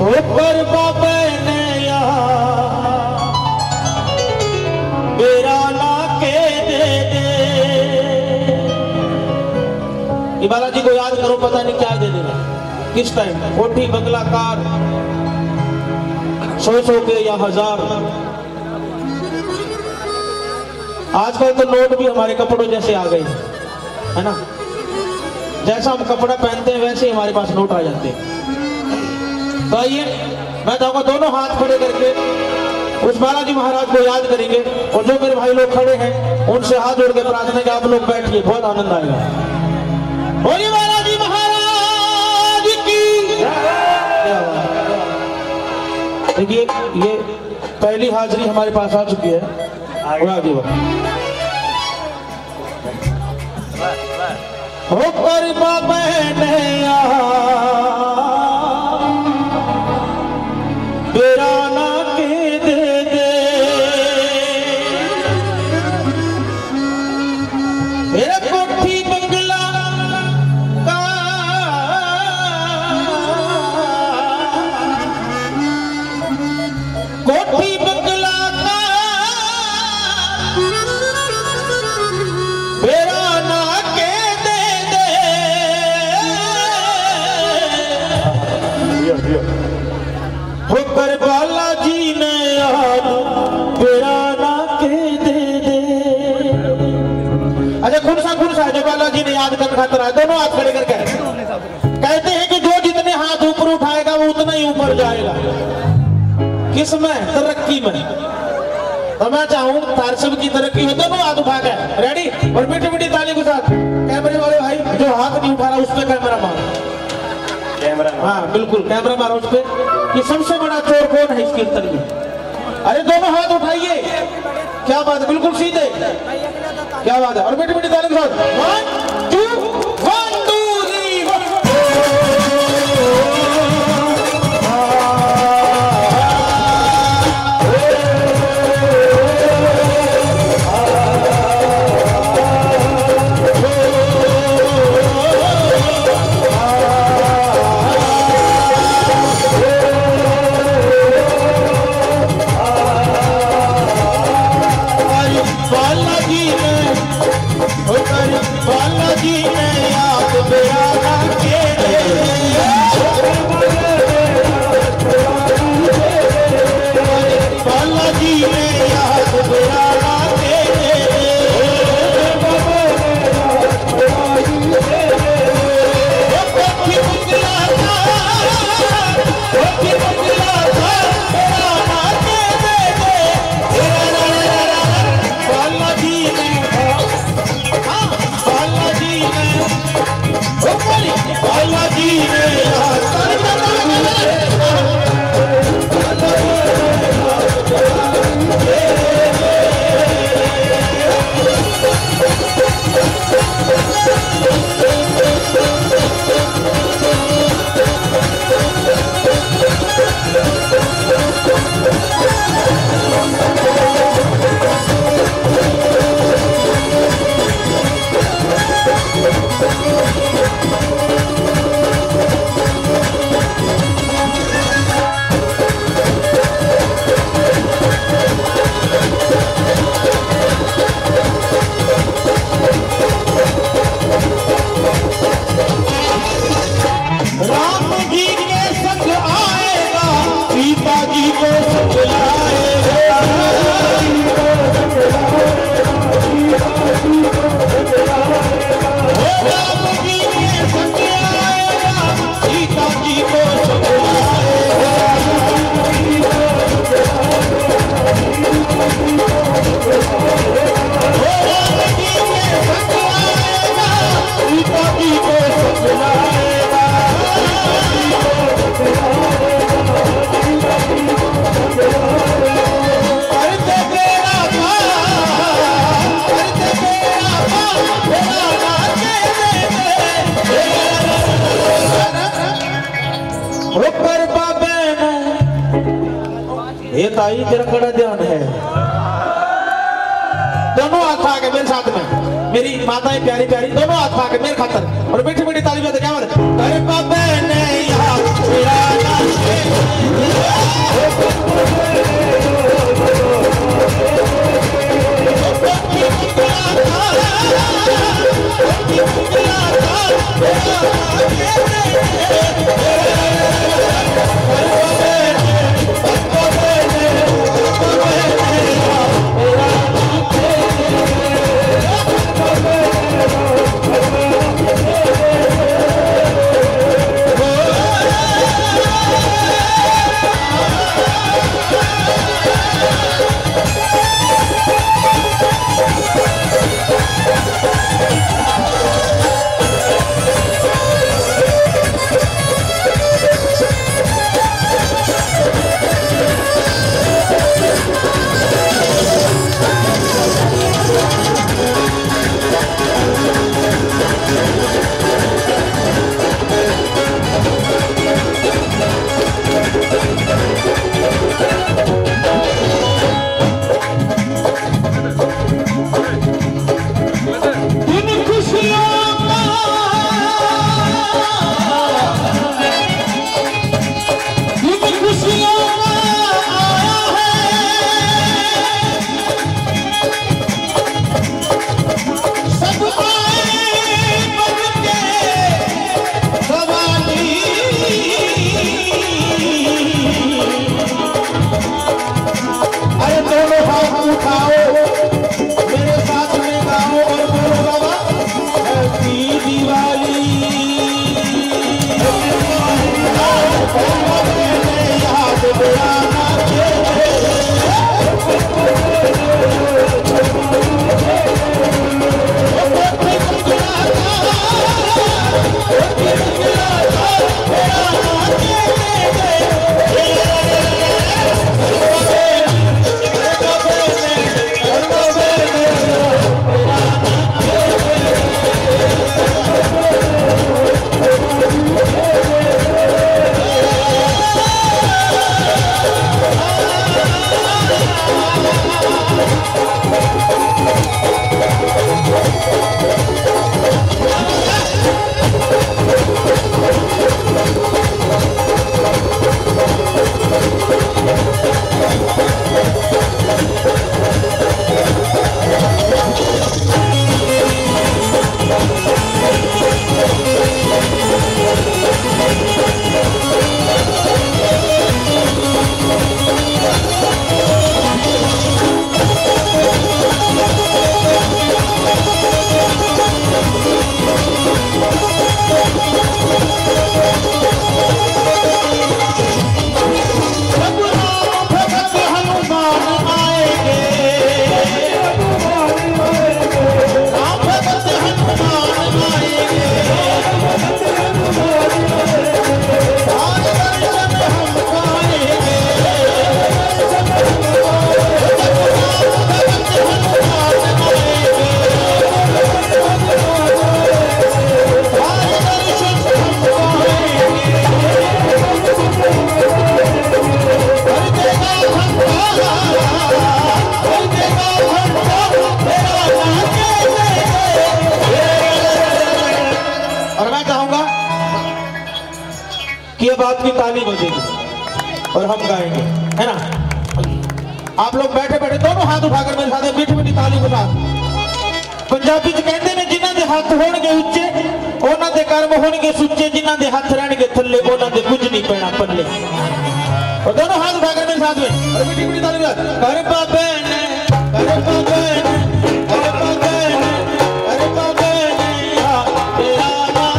होकर बाबे ने यहाँ बेराना के दे दे। ये बालाजी को याद करो, पता नहीं क्या दे देगा किस टाइम। कोठी बंगला कार 100 के या 1000। आजकल तो नोट भी हमारे कपड़ों जैसे आ गए है ना। जैसा हम कपड़ा पहनते हैं वैसे ही हमारे पास नोट आ जाते हैं। तो आइए मैं चाहूंगा दोनों हाथ खड़े करके उस बालाजी महाराज को याद करेंगे। और जो मेरे भाई लोग खड़े हैं उनसे हाथ जोड़ के प्रार्थना कि आप लोग बैठिए, बहुत आनंद आएगा। बोलिए बालाजी महाराज की। देखिए ये पहली हाजिरी हमारे पास आ चुकी है। होकर बाबा ने बेराना के दे दे। मेरा कोठी बंगला का कोठी बंगला का बेराना के दे दे। होकर बालाजी ने याद बेराना के दे दे। अच्छा खुनसा जो बालाजी ने याद कर खातर है, दोनों हाथ खड़े करके कहते हैं कि जो जितने हाथ ऊपर उठाएगा वो उतना ही ऊपर जाएगा। किसमें? तरक्की में। तो मैं चाहूं तार सब की तरक्की हो, दोनों हाथ उठा के रेडी और मीठी मीठी ताली के साथ। कैमरे वाले भाई जो हाथ नहीं उठा रहा उस पर कैमरा मारो। हाँ बिल्कुल कैमरा मारो उस पे कि सबसे बड़ा चोर कौन है इस कीर्तन में। अरे दोनों हाथ उठाइए, क्या बात है, बिल्कुल सीधे, क्या बात है। और मीठी मीठी ताली के साथ 1 2 1 2 बालाजी ने याद बेराना के दे दे। बालाजी ने याद बेराना के दे ये ताई तेरा कड़ा ध्यान है। दोनों हाथ आके मेरे साथ में, मेरी माताएं प्यारी प्यारी, दोनों हाथ आके मेरे खातर और मीठी मीठी ताली बजा। क्या बात है? अरे बाबे ने याद बेराना के और हम गाएंगे, है ना। आप लोग बैठे बैठे दोनों हाथ उठाकर मेरे साथ मीठी मीठी ताली के साथ। पंजाबी च कहते ने जिन्हां दे हाथ होणगे उच्चे उन्हां दे कर्म होणगे सुच्चे, जिन्हां दे हाथ रहणगे थल्ले उन्हां दे कुछ नहीं पैना पल्ले। और दोनों हाथ उठाकर मेरे साथ में और मीठी मीठी ताली के साथ। कर बाबे ने, कर बाबे ने, कर बाबे ने, कर बाबे ने, हाँ तेरा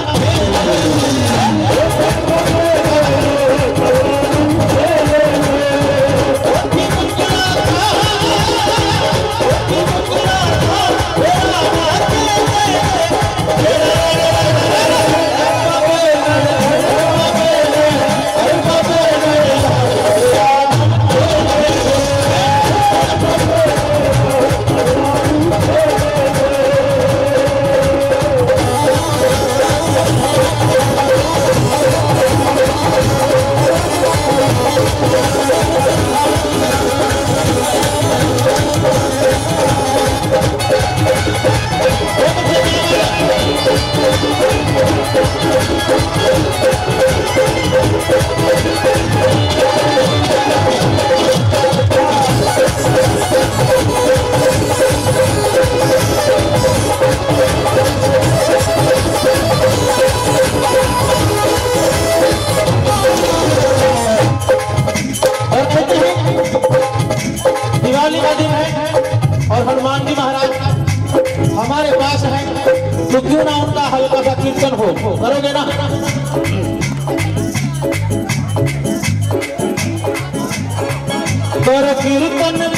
दिवाली का दिन है और हनुमान जी महाराज हमारे पास है, तो क्यों ना उनका हल्का सा कीर्तन हो, करोगे ना। कर कीर्तन